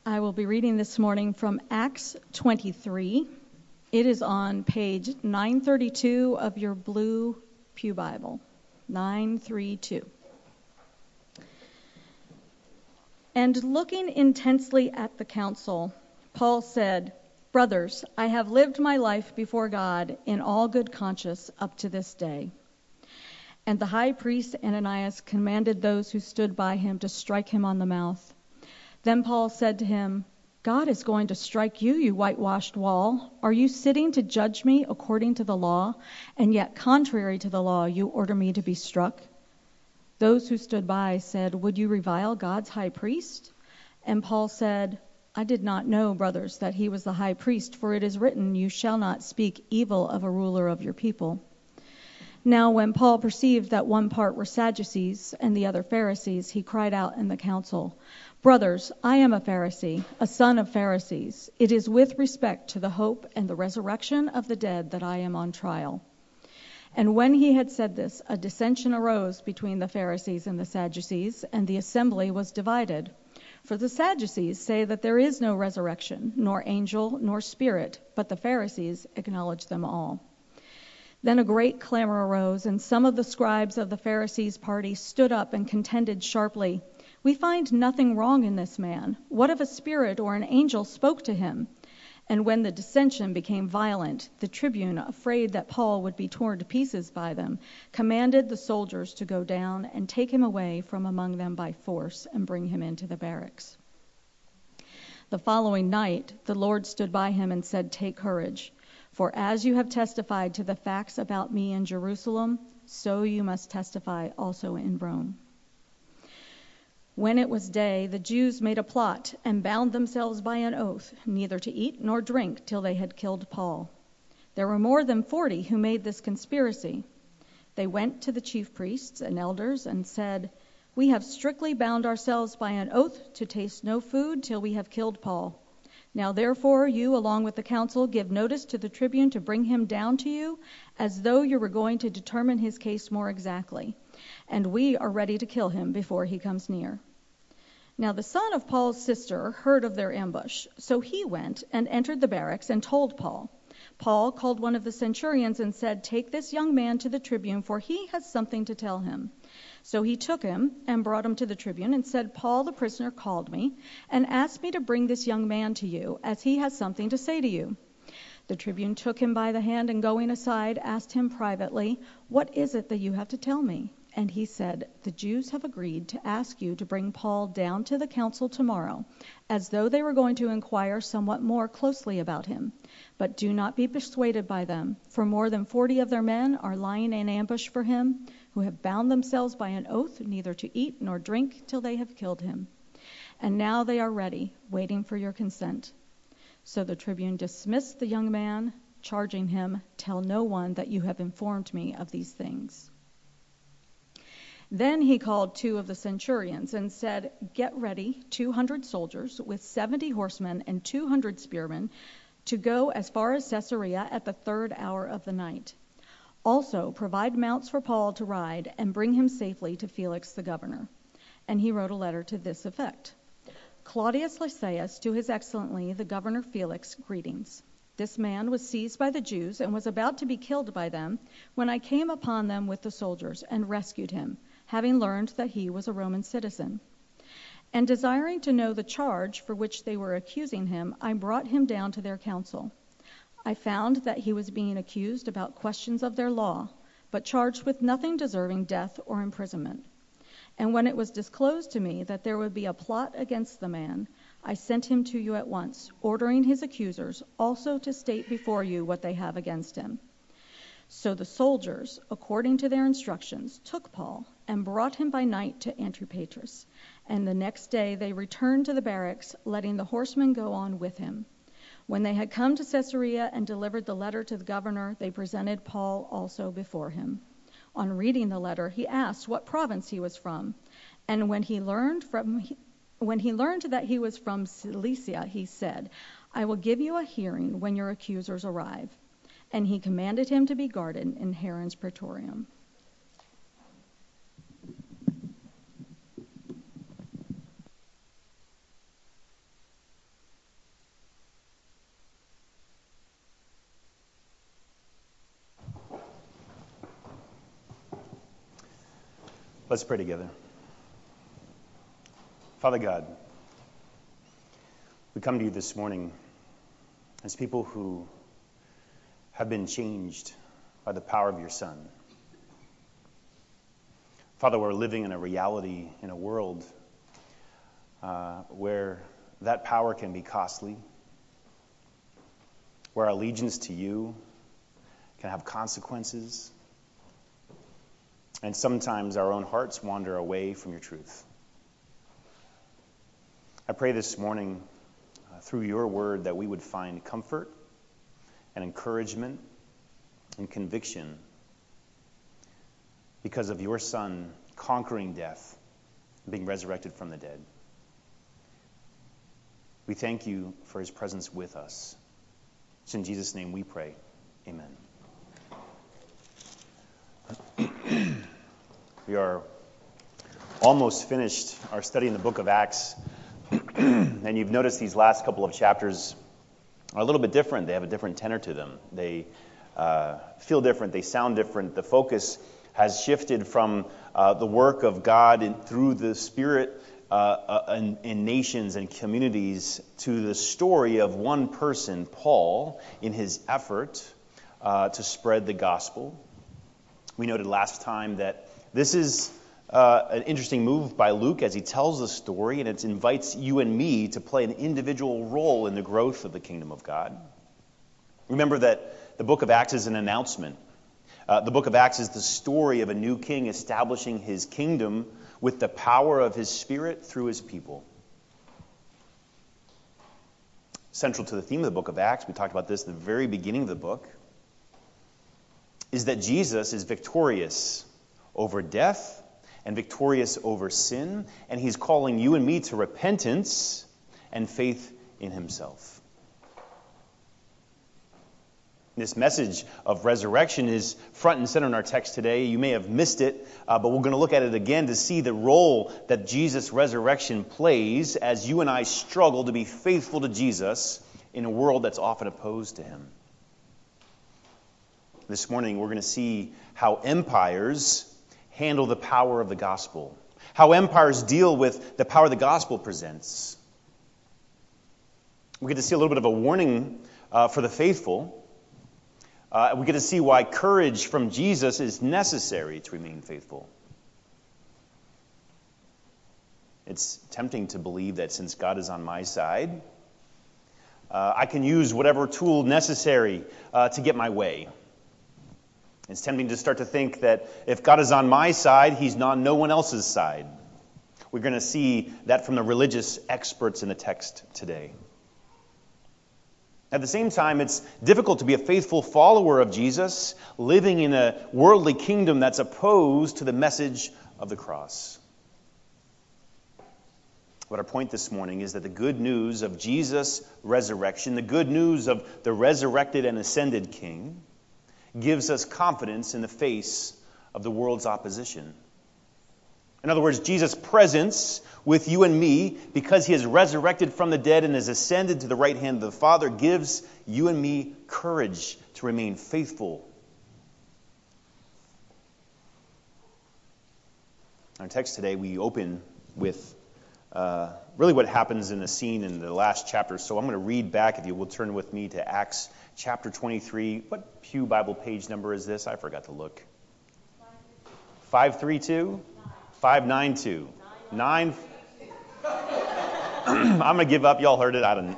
I will be reading this morning from Acts 23. It is on page 932 of your blue pew Bible. 932. And looking intensely at the council, Paul said, "Brothers, I have lived my life before God in all good conscience up to this day." And the high priest Ananias commanded those who stood by him to strike him on the mouth. Then Paul said to him, "God is going to strike you, you whitewashed wall. Are you sitting to judge me according to the law, and yet contrary to the law you order me to be struck?" Those who stood by said, "Would you revile God's high priest?" And Paul said, "I did not know, brothers, that he was the high priest, for it is written, 'You shall not speak evil of a ruler of your people.'" Now when Paul perceived that one part were Sadducees and the other Pharisees, he cried out in the council, "Brothers, I am a Pharisee, a son of Pharisees. It is with respect to the hope and the resurrection of the dead that I am on trial." And when he had said this, a dissension arose between the Pharisees and the Sadducees, and the assembly was divided. For the Sadducees say that there is no resurrection, nor angel, nor spirit, but the Pharisees acknowledge them all. Then a great clamor arose, and some of the scribes of the Pharisees' party stood up and contended sharply, "We find nothing wrong in this man. What if a spirit or an angel spoke to him?" And when the dissension became violent, the tribune, afraid that Paul would be torn to pieces by them, commanded the soldiers to go down and take him away from among them by force and bring him into the barracks. The following night, the Lord stood by him and said, "Take courage, for as you have testified to the facts about me in Jerusalem, so you must testify also in Rome." When it was day, the Jews made a plot and bound themselves by an oath, neither to eat nor drink till they had killed Paul. There were more than 40 who made this conspiracy. They went to the chief priests and elders and said, "We have strictly bound ourselves by an oath to taste no food till we have killed Paul. Now therefore you, along with the council, give notice to the tribune to bring him down to you, as though you were going to determine his case more exactly. And we are ready to kill him before he comes near." Now the son of Paul's sister heard of their ambush, so he went and entered the barracks and told Paul. Paul called one of the centurions and said, "Take this young man to the tribune, for he has something to tell him." So he took him and brought him to the tribune and said, "Paul the prisoner called me and asked me to bring this young man to you, as he has something to say to you." The tribune took him by the hand and going aside asked him privately, "What is it that you have to tell me?" And he said, "The Jews have agreed to ask you to bring Paul down to the council tomorrow, as though they were going to inquire somewhat more closely about him. But do not be persuaded by them, for more than 40 of their men are lying in ambush for him, who have bound themselves by an oath neither to eat nor drink till they have killed him. And now they are ready, waiting for your consent." So the tribune dismissed the young man, charging him, "Tell no one that you have informed me of these things." Then he called 2 of the centurions and said, "Get ready 200 soldiers with 70 horsemen and 200 spearmen to go as far as Caesarea at the 3rd hour of the night. Also provide mounts for Paul to ride and bring him safely to Felix the governor." And he wrote a letter to this effect: "Claudius Lysias, to his excellency the governor Felix, greetings. This man was seized by the Jews and was about to be killed by them when I came upon them with the soldiers and rescued him, having learned that he was a Roman citizen. And desiring to know the charge for which they were accusing him, I brought him down to their council. I found that he was being accused about questions of their law, but charged with nothing deserving death or imprisonment. And when it was disclosed to me that there would be a plot against the man, I sent him to you at once, ordering his accusers also to state before you what they have against him." So the soldiers, according to their instructions, took Paul and brought him by night to Antipatris. And the next day they returned to the barracks, letting the horsemen go on with him. When they had come to Caesarea and delivered the letter to the governor, they presented Paul also before him. On reading the letter, he asked what province he was from. And when he learned that he was from Cilicia, he said, "I will give you a hearing when your accusers arrive." And he commanded him to be guarded in Herod's praetorium. Let's pray together. Father God, we come to you this morning as people who have been changed by the power of your Son. Father, we're living in a reality, in a world where that power can be costly, where our allegiance to you can have consequences, and sometimes our own hearts wander away from your truth. I pray this morning through your word that we would find comfort and encouragement and conviction because of your Son conquering death and being resurrected from the dead. We thank you for his presence with us. It's in Jesus' name we pray. Amen. We are almost finished our study in the book of Acts. And you've noticed these last couple of chapters are a little bit different. They have a different tenor to them. They feel different. They sound different. The focus has shifted from the work of God through the Spirit in nations and communities to the story of one person, Paul, in his effort to spread the gospel. We noted last time that this is an interesting move by Luke as he tells the story, and it invites you and me to play an individual role in the growth of the kingdom of God. Remember that the book of Acts is an announcement. The book of Acts is the story of a new king establishing his kingdom with the power of his Spirit through his people. Central to the theme of the book of Acts, we talked about this at the very beginning of the book, is that Jesus is victorious over death and victorious over sin, and he's calling you and me to repentance and faith in himself. This message of resurrection is front and center in our text today. You may have missed it, but we're going to look at it again to see the role that Jesus' resurrection plays as you and I struggle to be faithful to Jesus in a world that's often opposed to him. This morning, we're going to see how empires handle the power of the gospel, how empires deal with the power the gospel presents. We get to see a little bit of a warning for the faithful. We get to see why courage from Jesus is necessary to remain faithful. It's tempting to believe that since God is on my side, I can use whatever tool necessary to get my way. It's tempting to start to think that if God is on my side, he's on no one else's side. We're going to see that from the religious experts in the text today. At the same time, it's difficult to be a faithful follower of Jesus, living in a worldly kingdom that's opposed to the message of the cross. But our point this morning is that the good news of Jesus' resurrection, the good news of the resurrected and ascended King, gives us confidence in the face of the world's opposition. In other words, Jesus' presence with you and me, because he has resurrected from the dead and has ascended to the right hand of the Father, gives you and me courage to remain faithful. In our text today, we open with really what happens in the scene in the last chapter. So I'm going to read back, if you will turn with me to Acts chapter 23. What Pew Bible page number is this? I forgot to look. 532? 592. 9. I'm going to give up. Y'all heard it. I don't know.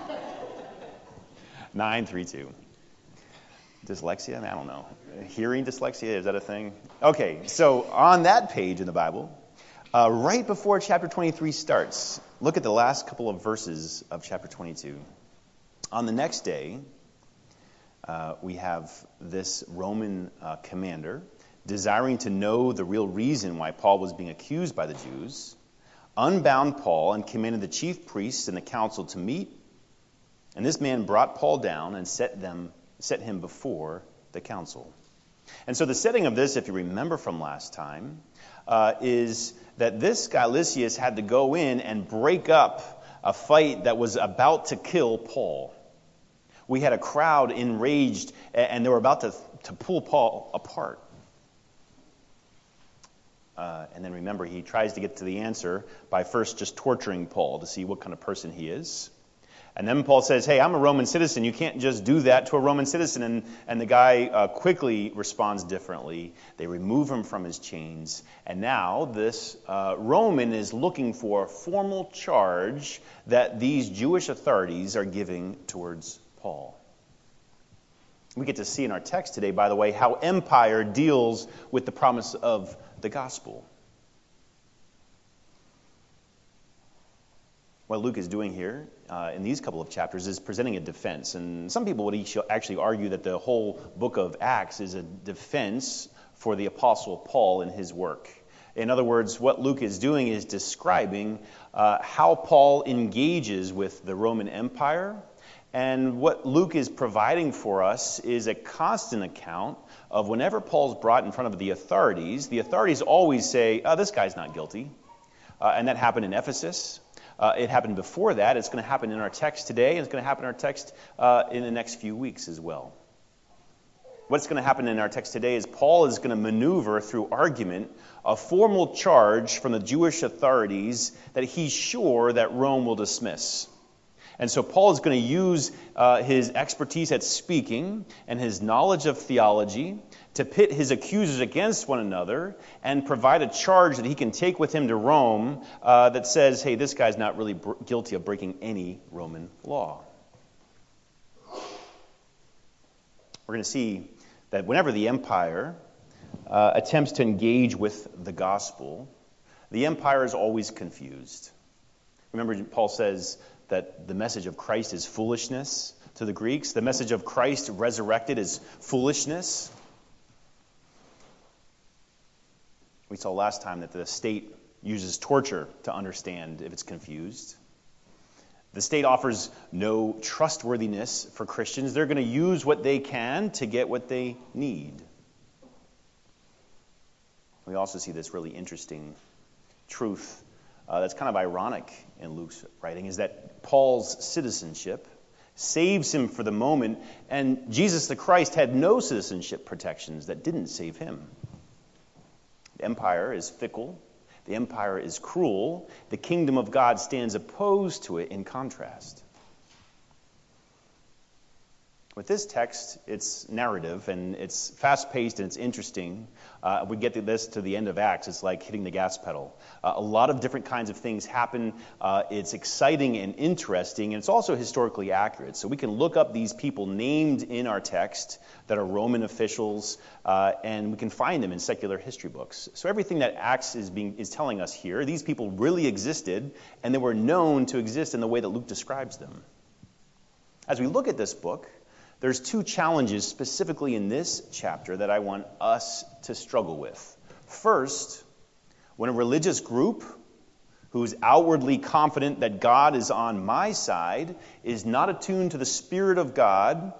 932. Dyslexia? I don't know. Hearing dyslexia? Is that a thing? Okay, so on that page in the Bible, right before chapter 23 starts, look at the last couple of verses of chapter 22. On the next day, we have this Roman commander desiring to know the real reason why Paul was being accused by the Jews, unbound Paul and commanded the chief priests and the council to meet. And this man brought Paul down and set him before the council. And so the setting of this, if you remember from last time, is that this guy Lysias had to go in and break up a fight that was about to kill Paul. We had a crowd enraged, and they were about to pull Paul apart. And then remember, he tries to get to the answer by first just torturing Paul to see what kind of person he is. And then Paul says, hey, I'm a Roman citizen. You can't just do that to a Roman citizen. And the guy quickly responds differently. They remove him from his chains. And now this Roman is looking for a formal charge that these Jewish authorities are giving towards Paul. We get to see in our text today, by the way, how empire deals with the promise of the gospel. What Luke is doing here in these couple of chapters is presenting a defense. And some people would actually argue that the whole book of Acts is a defense for the Apostle Paul and his work. In other words, what Luke is doing is describing how Paul engages with the Roman Empire. And what Luke is providing for us is a constant account of whenever Paul's brought in front of the authorities always say, oh, this guy's not guilty. And that happened in Ephesus. It happened before that. It's going to happen in our text today, and it's going to happen in our text in the next few weeks as well. What's going to happen in our text today is Paul is going to maneuver through argument a formal charge from the Jewish authorities that he's sure that Rome will dismiss. And so Paul is going to use his expertise at speaking and his knowledge of theology to pit his accusers against one another and provide a charge that he can take with him to Rome that says, hey, this guy's not really guilty of breaking any Roman law. We're going to see that whenever the empire attempts to engage with the gospel, the empire is always confused. Remember, Paul says that the message of Christ is foolishness to the Greeks. The message of Christ resurrected is foolishness. We saw last time that the state uses torture to understand if it's confused. The state offers no trustworthiness for Christians. They're going to use what they can to get what they need. We also see this really interesting truth that's kind of ironic in Luke's writing, is that Paul's citizenship saves him for the moment, and Jesus the Christ had no citizenship protections that didn't save him. The empire is fickle. The empire is cruel. The kingdom of God stands opposed to it in contrast. With this text, it's narrative, and it's fast-paced, and it's interesting. We get to this to the end of Acts, it's like hitting the gas pedal. A lot of different kinds of things happen. It's exciting and interesting, and it's also historically accurate. So we can look up these people named in our text that are Roman officials, and we can find them in secular history books. So everything that Acts is telling us here, these people really existed, and they were known to exist in the way that Luke describes them. As we look at this book, there's two challenges specifically in this chapter that I want us to struggle with. First, when a religious group who's outwardly confident that God is on my side is not attuned to the Spirit of God,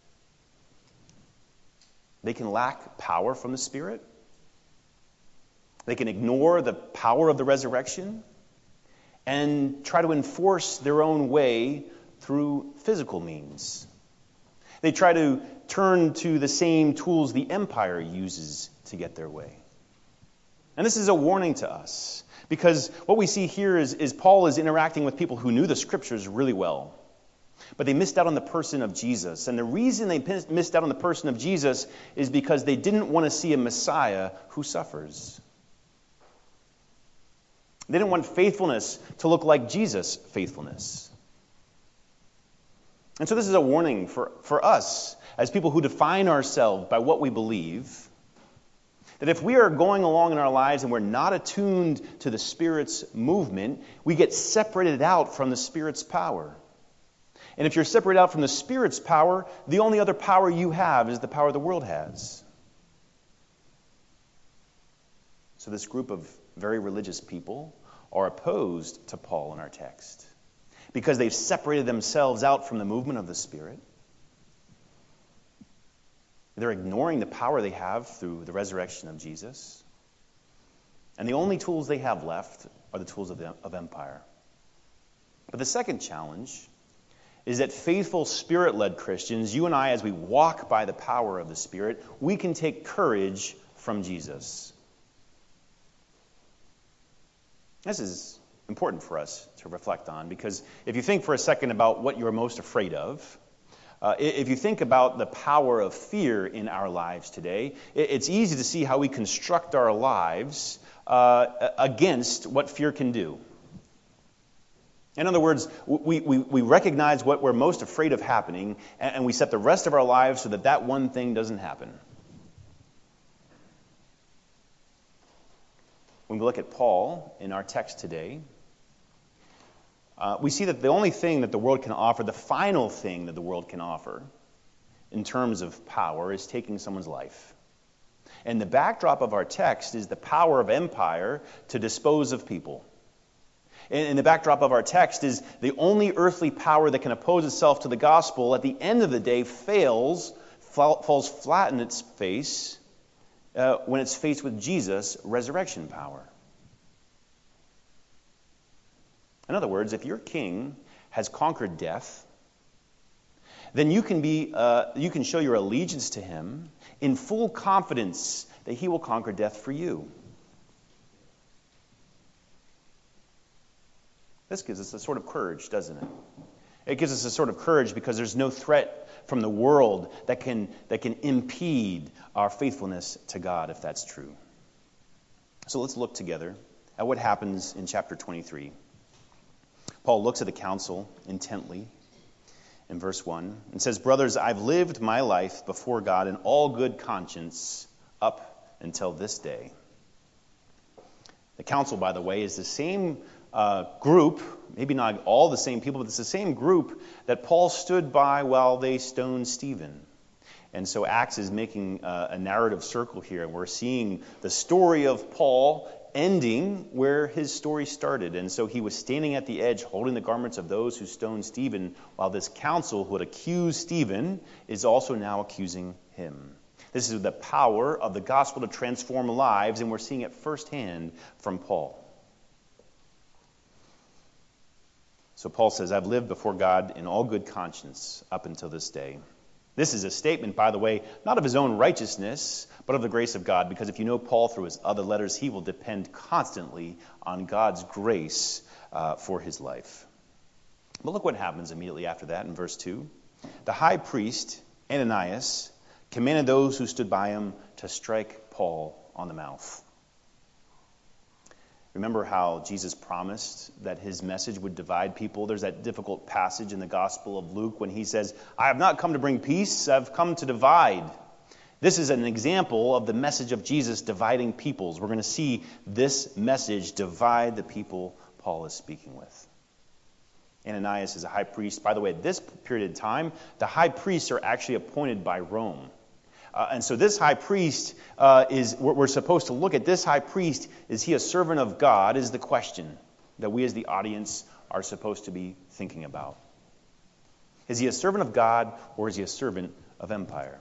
they can lack power from the Spirit. They can ignore the power of the resurrection and try to enforce their own way through physical means. They try to turn to the same tools the empire uses to get their way. And this is a warning to us, because what we see here is Paul is interacting with people who knew the Scriptures really well. But they missed out on the person of Jesus. And the reason they missed out on the person of Jesus is because they didn't want to see a Messiah who suffers. They didn't want faithfulness to look like Jesus' faithfulness. And so this is a warning for us as people who define ourselves by what we believe, that if we are going along in our lives and we're not attuned to the Spirit's movement, we get separated out from the Spirit's power. And if you're separated out from the Spirit's power, the only other power you have is the power the world has. So this group of very religious people are opposed to Paul in our text, because they've separated themselves out from the movement of the Spirit. They're ignoring the power they have through the resurrection of Jesus. And the only tools they have left are the tools of empire. But the second challenge is that faithful Spirit-led Christians, you and I, as we walk by the power of the Spirit, we can take courage from Jesus. This is important for us to reflect on, because if you think for a second about what you're most afraid of, if you think about the power of fear in our lives today, it's easy to see how we construct our lives against what fear can do. In other words, we recognize what we're most afraid of happening, and we set the rest of our lives so that that one thing doesn't happen. When we look at Paul in our text today, we see that the only thing that the world can offer, the final thing that the world can offer in terms of power, is taking someone's life. And the backdrop of our text is the power of empire to dispose of people. And the backdrop of our text is the only earthly power that can oppose itself to the gospel at the end of the day falls flat in its face when it's faced with Jesus' resurrection power. In other words, if your king has conquered death, then you can show your allegiance to him in full confidence that he will conquer death for you. This gives us a sort of courage, doesn't it? It gives us a sort of courage because there's no threat from the world that can impede our faithfulness to God, if that's true. So let's look together at what happens in chapter 23. Paul looks at the council intently in verse 1 and says, "Brothers, I've lived my life before God in all good conscience up until this day." The council, by the way, is the same group, maybe not all the same people, but it's the same group that Paul stood by while they stoned Stephen. And so Acts is making a narrative circle here, and we're seeing the story of Paul ending where his story started. And so he was standing at the edge holding the garments of those who stoned Stephen, while this council who had accused Stephen is also now accusing him. This is the power of the gospel to transform lives, and we're seeing it firsthand from Paul. So Paul says, "I've lived before God in all good conscience up until this day." This is a statement, by the way, not of his own righteousness, but of the grace of God, because if you know Paul through his other letters, he will depend constantly on God's grace for his life. But look what happens immediately after that in verse 2. The high priest, Ananias, commanded those who stood by him to strike Paul on the mouth. Remember how Jesus promised that his message would divide people? There's that difficult passage in the Gospel of Luke when he says, "I have not come to bring peace, I've come to divide." This is an example of the message of Jesus dividing peoples. We're going to see this message divide the people Paul is speaking with. Ananias is a high priest. By the way, at this period of time, the high priests are actually appointed by Rome. And so this high priest we're supposed to look at this high priest. Is he a servant of God, is the question that we as the audience are supposed to be thinking about. Is he a servant of God, or is he a servant of empire?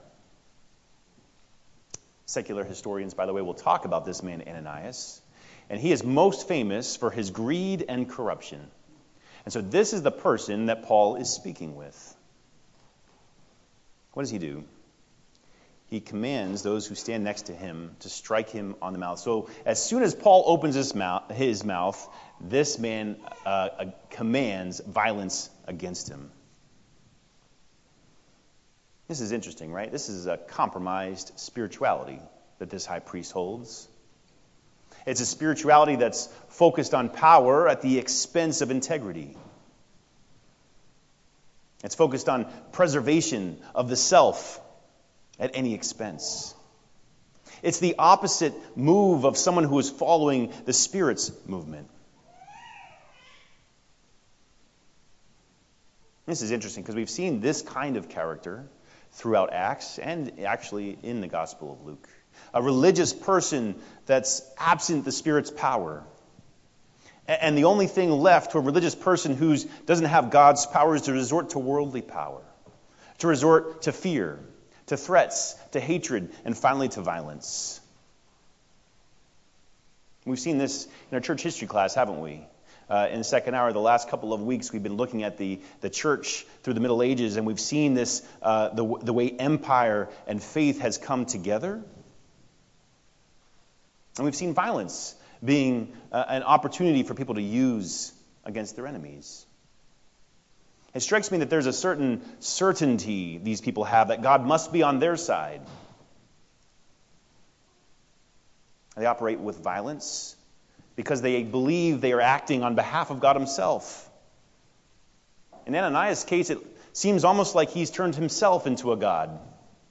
Secular historians, by the way, will talk about this man Ananias, and he is most famous for his greed and corruption. And so this is the person that Paul is speaking with. What does he do? He commands those who stand next to him to strike him on the mouth. So as soon as Paul opens his mouth, this man commands violence against him. This is interesting, right? This is a compromised spirituality that this high priest holds. It's a spirituality that's focused on power at the expense of integrity. It's focused on preservation of the self at any expense. It's the opposite move of someone who is following the Spirit's movement. This is interesting because we've seen this kind of character throughout Acts and actually in the Gospel of Luke. A religious person that's absent the Spirit's power. And the only thing left to a religious person who doesn't have God's power is to resort to worldly power, to resort to fear, to threats, to hatred, and finally to violence. We've seen this in our church history class, haven't we? In the second hour, the last couple of weeks, we've been looking at the church through the Middle Ages, and we've seen this, the way empire and faith has come together. And we've seen violence being an opportunity for people to use against their enemies. It strikes me that there's a certain certainty these people have that God must be on their side. They operate with violence because they believe they are acting on behalf of God himself. In Ananias' case, it seems almost like he's turned himself into a god.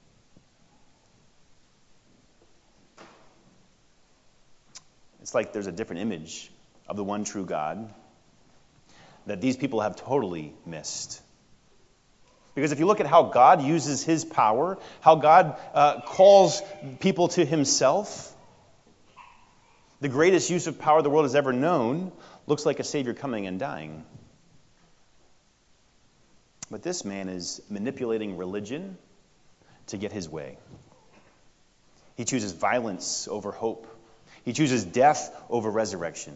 It's like there's a different image of the one true God that these people have totally missed. Because if you look at how God uses his power, how God calls people to himself, the greatest use of power the world has ever known looks like a Savior coming and dying. But this man is manipulating religion to get his way. He chooses violence over hope. He chooses death over resurrection.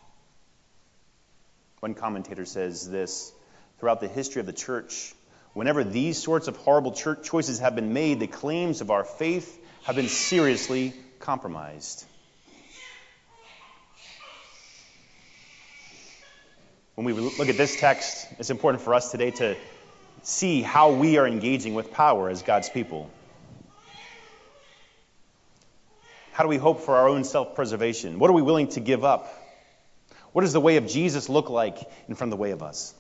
One commentator says this: throughout the history of the church, whenever these sorts of horrible church choices have been made, the claims of our faith have been seriously compromised. When we look at this text, it's important for us today to see how we are engaging with power as God's people. How do we hope for our own self-preservation? What are we willing to give up? What does the way of Jesus look like in front of the way of us?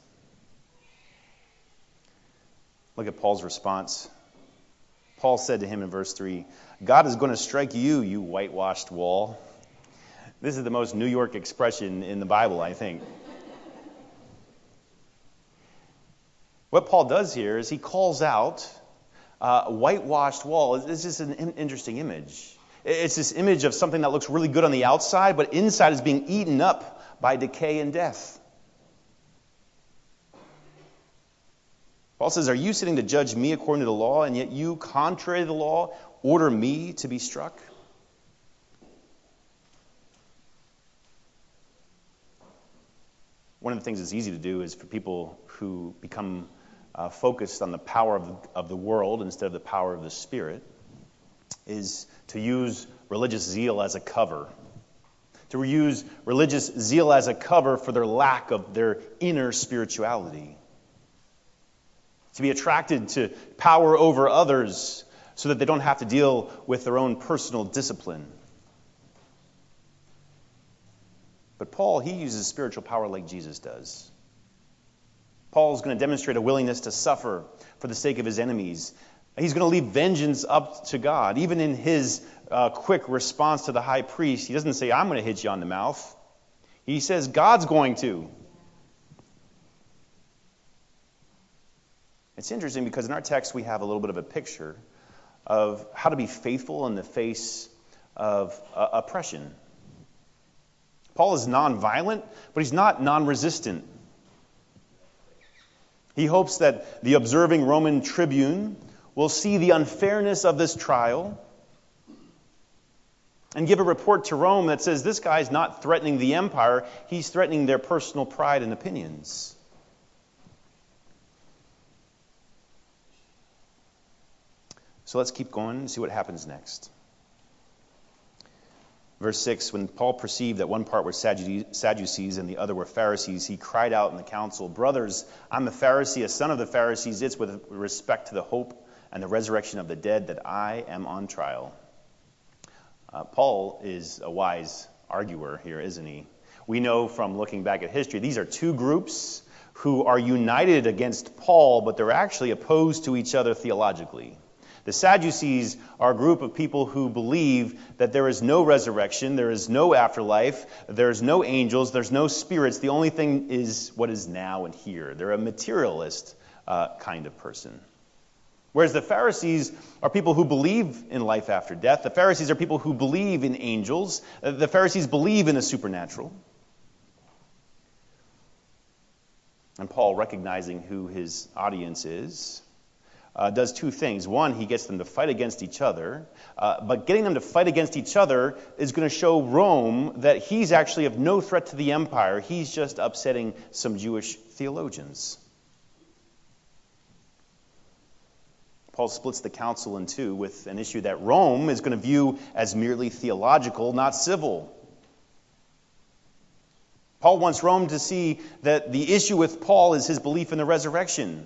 Look at Paul's response. Paul said to him in verse 3, God is going to strike you, you whitewashed wall. This is the most New York expression in the Bible, I think. What Paul does here is he calls out a whitewashed wall. It's just an interesting image. It's this image of something that looks really good on the outside, but inside is being eaten up by decay and death. Paul says, are you sitting to judge me according to the law, and yet you, contrary to the law, order me to be struck? One of the things that's easy to do is for people who become focused on the power of the world instead of the power of the Spirit, is to use religious zeal as a cover. To use religious zeal as a cover for their lack of their inner spirituality. To be attracted to power over others so that they don't have to deal with their own personal discipline. But Paul, he uses spiritual power like Jesus does. Paul's going to demonstrate a willingness to suffer for the sake of his enemies. He's going to leave vengeance up to God. Even in his quick response to the high priest, he doesn't say, I'm going to hit you on the mouth. He says, God's going to. It's interesting because in our text we have a little bit of a picture of how to be faithful in the face of oppression. Paul is nonviolent, but he's not non-resistant. He hopes that the observing Roman tribune will see the unfairness of this trial and give a report to Rome that says this guy's not threatening the empire, he's threatening their personal pride and opinions. So let's keep going and see what happens next. Verse 6, when Paul perceived that one part were Sadducees and the other were Pharisees, he cried out in the council, Brothers, I'm a Pharisee, a son of the Pharisees. It's with respect to the hope and the resurrection of the dead that I am on trial. Paul is a wise arguer here, isn't he? We know from looking back at history, these are two groups who are united against Paul, but they're actually opposed to each other theologically. The Sadducees are a group of people who believe that there is no resurrection, there is no afterlife, there's no angels, there's no spirits. The only thing is what is now and here. They're a materialist kind of person. Whereas the Pharisees are people who believe in life after death. The Pharisees are people who believe in angels. The Pharisees believe in the supernatural. And Paul, recognizing who his audience is, does two things. One, he gets them to fight against each other. But getting them to fight against each other is going to show Rome that he's actually of no threat to the empire. He's just upsetting some Jewish theologians. Paul splits the council in two with an issue that Rome is going to view as merely theological, not civil. Paul wants Rome to see that the issue with Paul is his belief in the resurrection.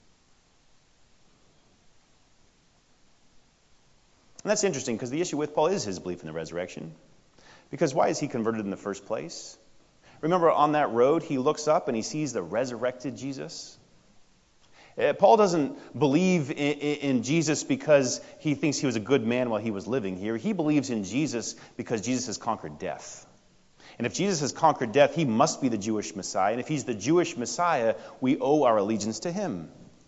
And that's interesting because the issue with Paul is his belief in the resurrection. Because why is he converted in the first place? Remember, on that road, he looks up and he sees the resurrected Jesus. Paul doesn't believe in Jesus because he thinks he was a good man while he was living here. He believes in Jesus because Jesus has conquered death. And if Jesus has conquered death, he must be the Jewish Messiah. And if he's the Jewish Messiah, we owe our allegiance to him.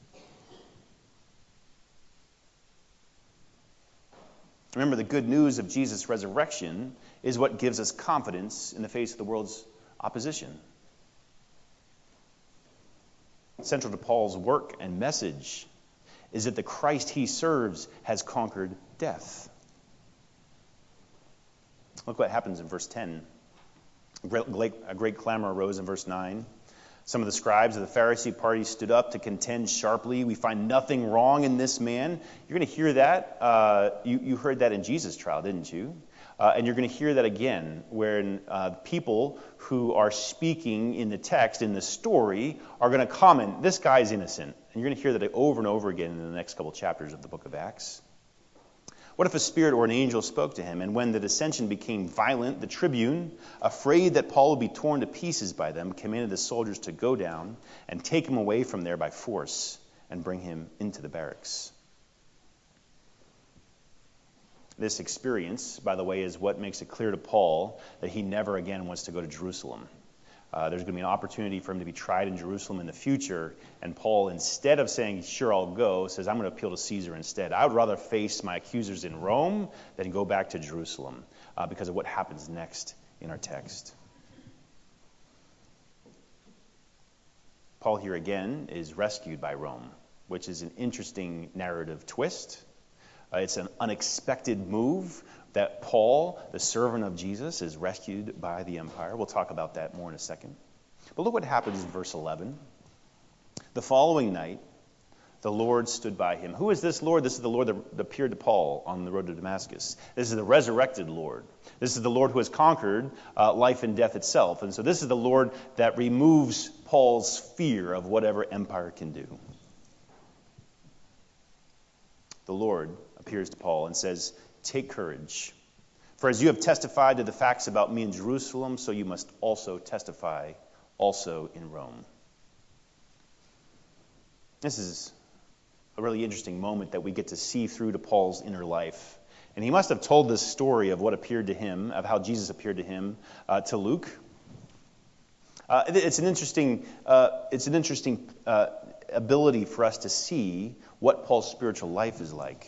Remember, the good news of Jesus' resurrection is what gives us confidence in the face of the world's opposition. Central to Paul's work and message is that the Christ he serves has conquered death. Look what happens in verse 10. A great clamor arose in verse 9. Some of the scribes of the Pharisee party stood up to contend sharply. We find nothing wrong in this man. You're going to hear that. You heard that in Jesus' trial, didn't you? And you're going to hear that again when people who are speaking in the text, in the story, are going to comment, this guy's innocent. And you're going to hear that over and over again in the next couple chapters of the book of Acts. What if a spirit or an angel spoke to him? And when the dissension became violent, the tribune, afraid that Paul would be torn to pieces by them, commanded the soldiers to go down and take him away from there by force and bring him into the barracks. This experience, by the way, is what makes it clear to Paul that he never again wants to go to Jerusalem. There's going to be an opportunity for him to be tried in Jerusalem in the future, and Paul, instead of saying, sure, I'll go, says, I'm going to appeal to Caesar instead. I would rather face my accusers in Rome than go back to Jerusalem because of what happens next in our text. Paul here again is rescued by Rome, which is an interesting narrative twist. It's an unexpected move that Paul, the servant of Jesus, is rescued by the empire. We'll talk about that more in a second. But look what happens in verse 11. The following night, the Lord stood by him. Who is this Lord? This is the Lord that appeared to Paul on the road to Damascus. This is the resurrected Lord. This is the Lord who has conquered life and death itself. And so this is the Lord that removes Paul's fear of whatever empire can do. The Lord appears to Paul and says, take courage. For as you have testified to the facts about me in Jerusalem, so you must also testify also in Rome. This is a really interesting moment that we get to see through to Paul's inner life. And he must have told this story of what appeared to him, of how Jesus appeared to him, to Luke. It's an interesting ability for us to see what Paul's spiritual life is like.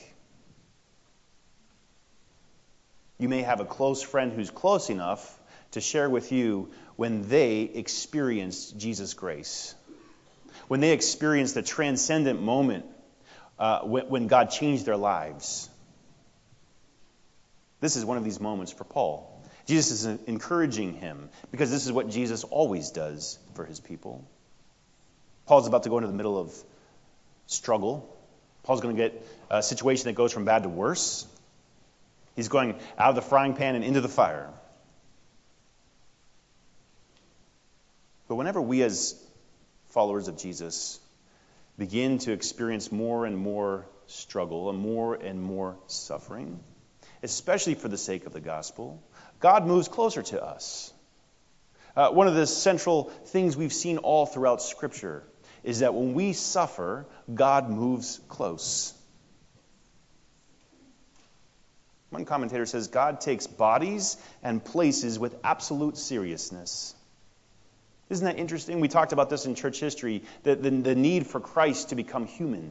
You may have a close friend who's close enough to share with you when they experienced Jesus' grace. When they experienced the transcendent moment when God changed their lives. This is one of these moments for Paul. Jesus is encouraging him because this is what Jesus always does for his people. Paul's about to go into the middle of struggle. Paul's going to get a situation that goes from bad to worse. He's going out of the frying pan and into the fire. But whenever we as followers of Jesus begin to experience more and more struggle and more suffering, especially for the sake of the gospel, God moves closer to us. One of the central things we've seen all throughout Scripture is that when we suffer, God moves close. One commentator says, God takes bodies and places with absolute seriousness. Isn't that interesting? We talked about this in church history, the need for Christ to become human.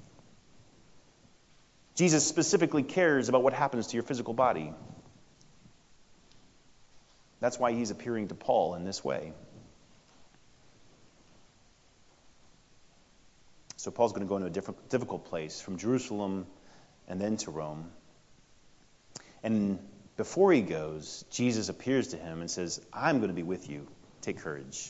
Jesus specifically cares about what happens to your physical body. That's why he's appearing to Paul in this way. So Paul's going to go into a difficult place, from Jerusalem and then to Rome. And before he goes, Jesus appears to him and says, I'm going to be with you. Take courage.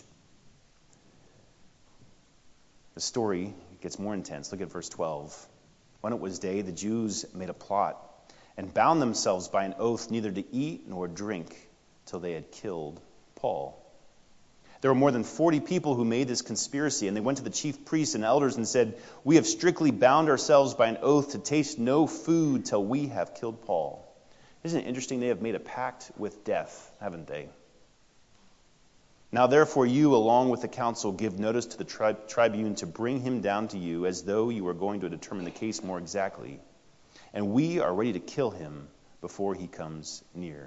The story gets more intense. Look at verse 12. When it was day, the Jews made a plot and bound themselves by an oath neither to eat nor drink till they had killed Paul. There were more than 40 people who made this conspiracy, and they went to the chief priests and elders and said, "We have strictly bound ourselves by an oath to taste no food till we have killed Paul." Isn't it interesting? They have made a pact with death, haven't they? "Now therefore you, along with the council, give notice to the tribune to bring him down to you, as though you were going to determine the case more exactly. And we are ready to kill him before he comes near."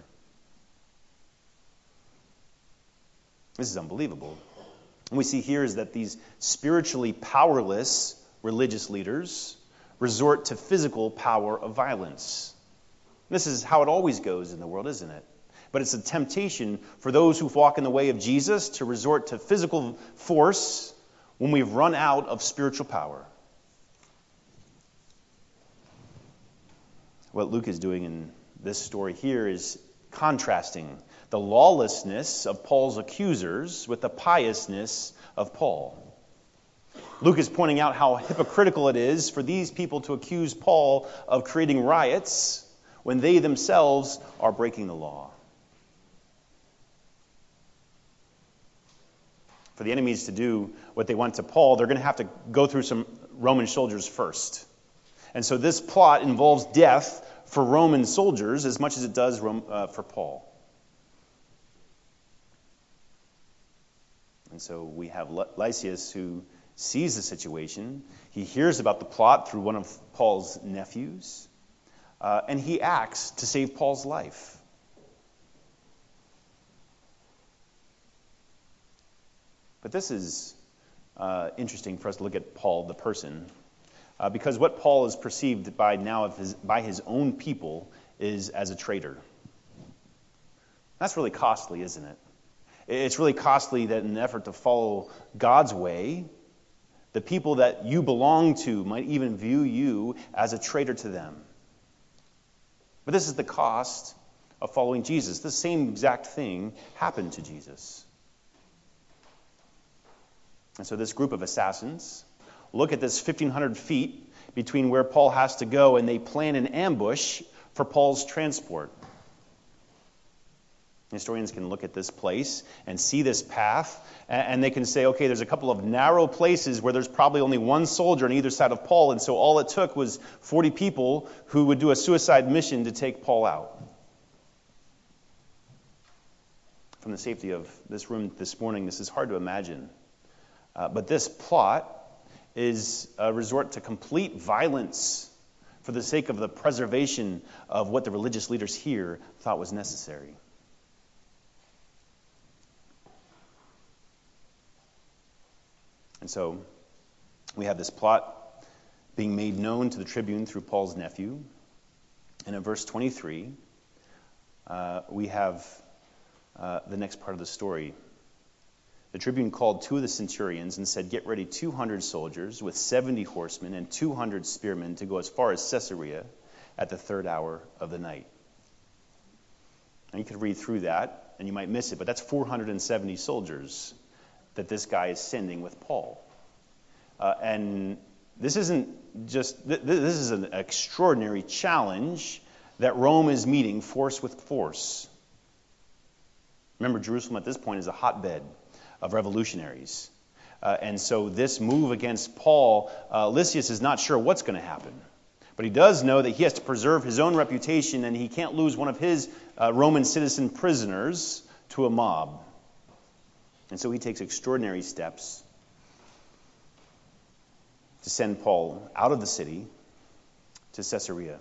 This is unbelievable. What we see here is that these spiritually powerless religious leaders resort to physical power of violence. This is how it always goes in the world, isn't it? But it's a temptation for those who walk in the way of Jesus to resort to physical force when we've run out of spiritual power. What Luke is doing in this story here is contrasting the lawlessness of Paul's accusers with the piousness of Paul. Luke is pointing out how hypocritical it is for these people to accuse Paul of creating riots when they themselves are breaking the law. For the enemies to do what they want to Paul, they're going to have to go through some Roman soldiers first. And so this plot involves death for Roman soldiers as much as it does for Paul. And so we have Lysias who sees the situation. He hears about the plot through one of Paul's nephews, and he acts to save Paul's life. But this is interesting for us to look at Paul, the person, because what Paul is perceived by his own people is as a traitor. That's really costly, isn't it? It's really costly that in an effort to follow God's way, the people that you belong to might even view you as a traitor to them. But this is the cost of following Jesus. The same exact thing happened to Jesus. And so this group of assassins look at this 1,500 feet between where Paul has to go, and they plan an ambush for Paul's transport. Historians can look at this place and see this path, and they can say, okay, there's a couple of narrow places where there's probably only one soldier on either side of Paul, and so all it took was 40 people who would do a suicide mission to take Paul out. From the safety of this room this morning, this is hard to imagine. But this plot is a resort to complete violence for the sake of the preservation of what the religious leaders here thought was necessary. And so we have this plot being made known to the tribune through Paul's nephew. And in verse 23, we have the next part of the story. The tribune called 2 of the centurions and said, "Get ready 200 soldiers with 70 horsemen and 200 spearmen to go as far as Caesarea at the 3rd hour of the night." And you could read through that, and you might miss it, but that's 470 soldiers that this guy is sending with Paul. And this isn't just, this is an extraordinary challenge that Rome is meeting force with force. Remember, Jerusalem at this point is a hotbed of revolutionaries. And so this move against Paul, Lysias is not sure what's going to happen. But he does know that he has to preserve his own reputation, and he can't lose one of his Roman citizen prisoners to a mob. And so he takes extraordinary steps to send Paul out of the city to Caesarea.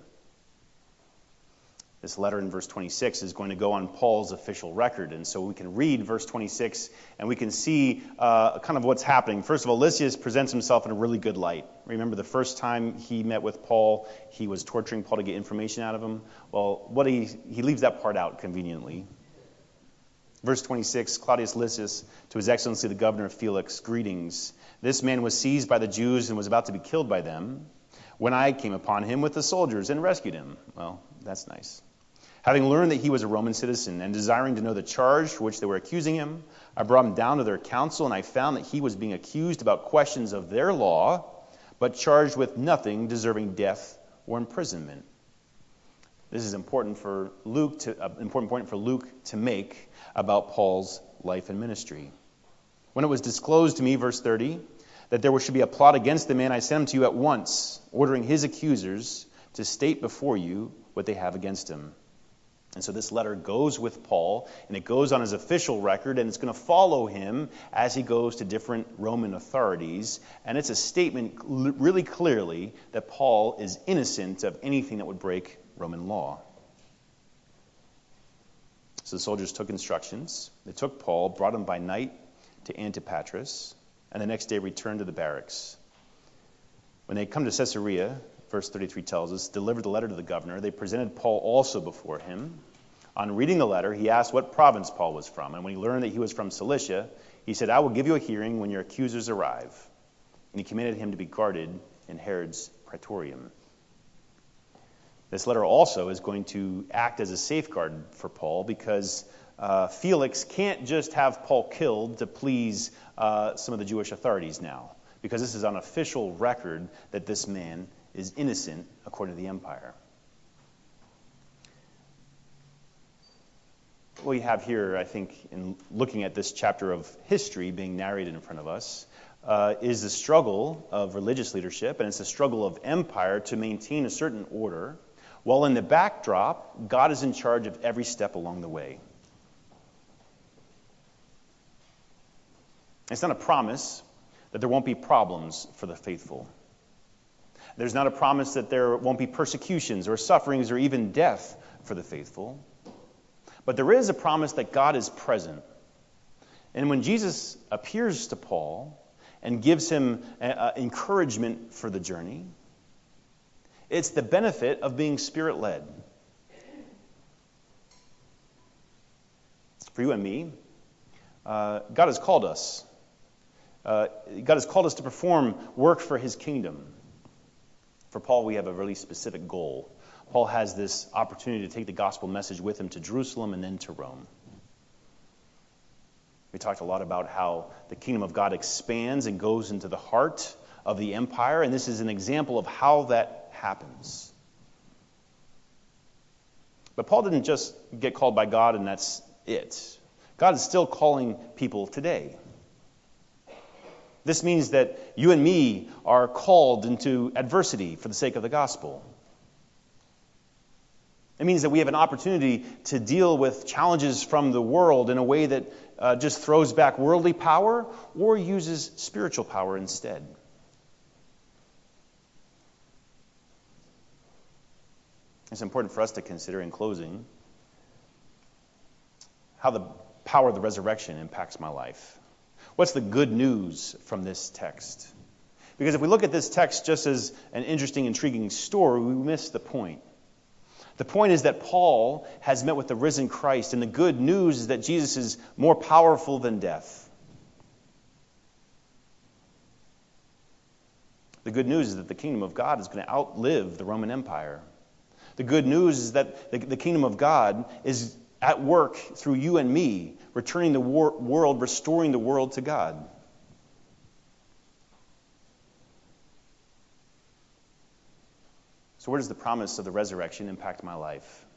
This letter in verse 26 is going to go on Paul's official record. And so we can read verse 26 and we can see kind of what's happening. First of all, Lysias presents himself in a really good light. Remember the first time he met with Paul, he was torturing Paul to get information out of him. Well, he leaves that part out conveniently. Verse 26, Claudius Lysias, to His Excellency the Governor Felix, greetings. This man was seized by the Jews and was about to be killed by them when I came upon him with the soldiers and rescued him. Well, that's nice. Having learned that he was a Roman citizen and desiring to know the charge for which they were accusing him, I brought him down to their council, and I found that he was being accused about questions of their law, but charged with nothing deserving death or imprisonment. This is important for Luke important point for Luke to make about Paul's life and ministry. When it was disclosed to me, verse 30, that there should be a plot against the man, I sent him to you at once, ordering his accusers to state before you what they have against him. And so this letter goes with Paul, and it goes on his official record, and it's going to follow him as he goes to different Roman authorities. And it's a statement really clearly that Paul is innocent of anything that would break Roman law. So the soldiers took instructions. They took Paul, brought him by night to Antipatris, and the next day returned to the barracks. When they come to Caesarea, verse 33 tells us, delivered the letter to the governor. They presented Paul also before him. On reading the letter, he asked what province Paul was from. And when he learned that he was from Cilicia, he said, I will give you a hearing when your accusers arrive. And he commanded him to be guarded in Herod's praetorium. This letter also is going to act as a safeguard for Paul because Felix can't just have Paul killed to please some of the Jewish authorities now, because this is on official record that this man is innocent according to the empire. What we have here, I think, in looking at this chapter of history being narrated in front of us, is the struggle of religious leadership, and it's the struggle of empire to maintain a certain order, while in the backdrop, God is in charge of every step along the way. It's not a promise that there won't be problems for the faithful. There's not a promise that there won't be persecutions or sufferings or even death for the faithful. But there is a promise that God is present. And when Jesus appears to Paul and gives him encouragement for the journey, it's the benefit of being Spirit-led. For you and me, God has called us. God has called us to perform work for his kingdom. For Paul, we have a really specific goal. Paul has this opportunity to take the gospel message with him to Jerusalem and then to Rome. We talked a lot about how the kingdom of God expands and goes into the heart of the empire, and this is an example of how that happens. But Paul didn't just get called by God and that's it. God is still calling people today. This means that you and me are called into adversity for the sake of the gospel. It means that we have an opportunity to deal with challenges from the world in a way that just throws back worldly power or uses spiritual power instead. It's important for us to consider in closing how the power of the resurrection impacts my life. What's the good news from this text? Because if we look at this text just as an interesting, intriguing story, we miss the point. The point is that Paul has met with the risen Christ, and the good news is that Jesus is more powerful than death. The good news is that the kingdom of God is going to outlive the Roman Empire. The good news is that the kingdom of God is at work through you and me, returning the world, restoring the world to God. So where does the promise of the resurrection impact my life?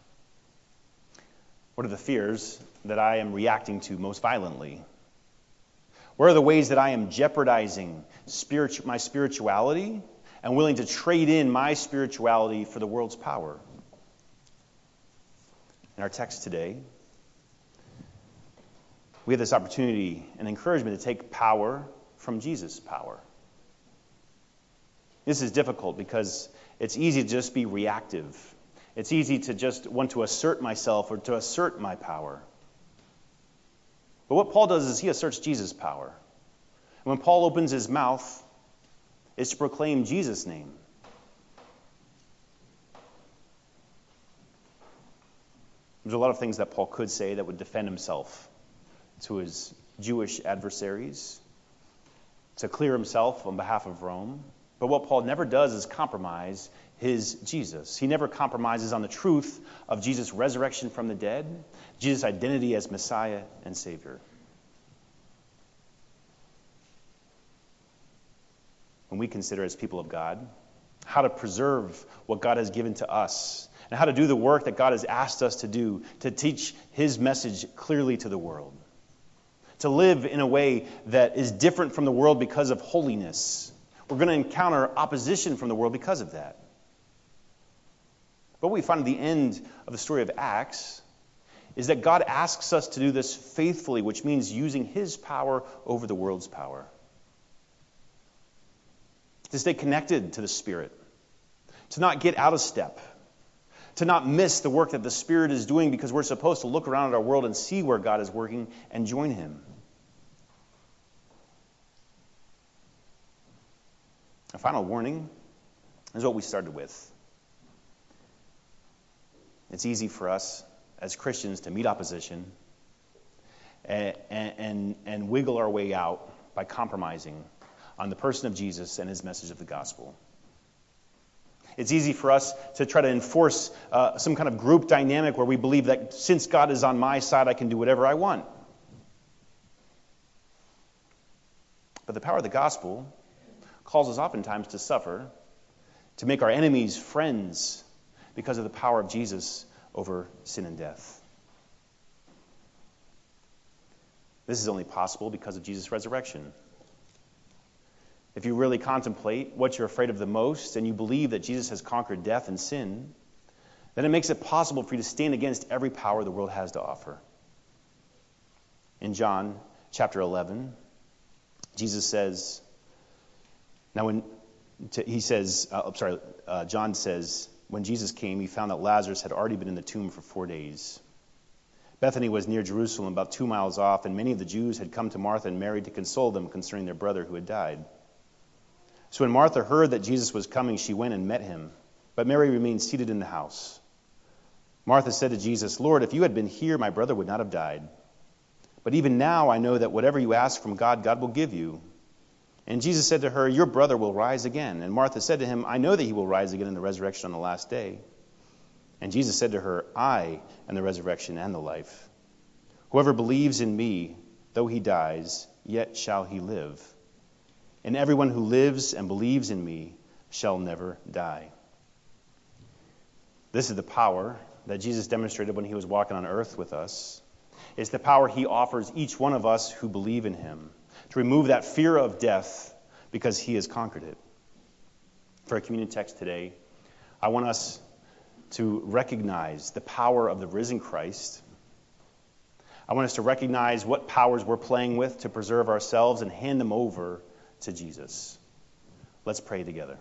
What are the fears that I am reacting to most violently? Where are the ways that I am jeopardizing my spirituality and willing to trade in my spirituality for the world's power? In our text today, we have this opportunity and encouragement to take power from Jesus' power. This is difficult because it's easy to just be reactive. It's easy to just want to assert myself or to assert my power. But what Paul does is he asserts Jesus' power. And when Paul opens his mouth, it's to proclaim Jesus' name. There's a lot of things that Paul could say that would defend himself to his Jewish adversaries, to clear himself on behalf of Rome. But what Paul never does is compromise his Jesus. He never compromises on the truth of Jesus' resurrection from the dead, Jesus' identity as Messiah and Savior. When we consider as people of God how to preserve what God has given to us and how to do the work that God has asked us to do, to teach his message clearly to the world, to live in a way that is different from the world because of holiness. We're going to encounter opposition from the world because of that. But what we find at the end of the story of Acts is that God asks us to do this faithfully, which means using his power over the world's power. To stay connected to the Spirit. To not get out of step. To not miss the work that the Spirit is doing, because we're supposed to look around at our world and see where God is working and join him. A final warning is what we started with. It's easy for us as Christians to meet opposition and wiggle our way out by compromising on the person of Jesus and his message of the gospel. It's easy for us to try to enforce some kind of group dynamic where we believe that since God is on my side, I can do whatever I want. But the power of the gospel calls us oftentimes to suffer, to make our enemies friends because of the power of Jesus over sin and death. This is only possible because of Jesus' resurrection. If you really contemplate what you're afraid of the most and you believe that Jesus has conquered death and sin, then it makes it possible for you to stand against every power the world has to offer. In John chapter 11, Jesus says, John says, when Jesus came, he found that Lazarus had already been in the tomb for 4 days. Bethany was near Jerusalem, about 2 miles off, and many of the Jews had come to Martha and Mary to console them concerning their brother who had died. So when Martha heard that Jesus was coming, she went and met him. But Mary remained seated in the house. Martha said to Jesus, "Lord, if you had been here, my brother would not have died. But even now I know that whatever you ask from God, God will give you." And Jesus said to her, "Your brother will rise again." And Martha said to him, "I know that he will rise again in the resurrection on the last day." And Jesus said to her, "I am the resurrection and the life. Whoever believes in me, though he dies, yet shall he live. And everyone who lives and believes in me shall never die." This is the power that Jesus demonstrated when he was walking on earth with us. It's the power he offers each one of us who believe in him, to remove that fear of death because he has conquered it. For our communion text today, I want us to recognize the power of the risen Christ. I want us to recognize what powers we're playing with to preserve ourselves and hand them over to Jesus. Let's pray together.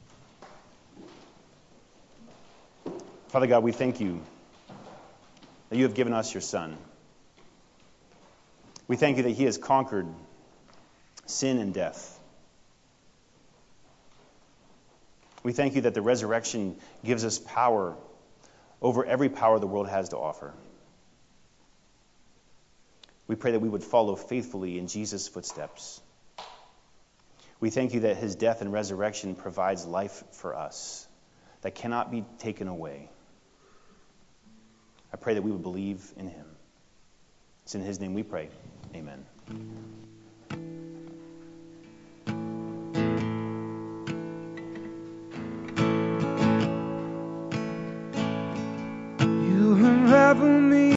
Father God, we thank you that you have given us your Son. We thank you that he has conquered sin and death. We thank you that the resurrection gives us power over every power the world has to offer. We pray that we would follow faithfully in Jesus' footsteps. We thank you that his death and resurrection provides life for us that cannot be taken away. I pray that we would believe in him. It's in his name we pray. Amen.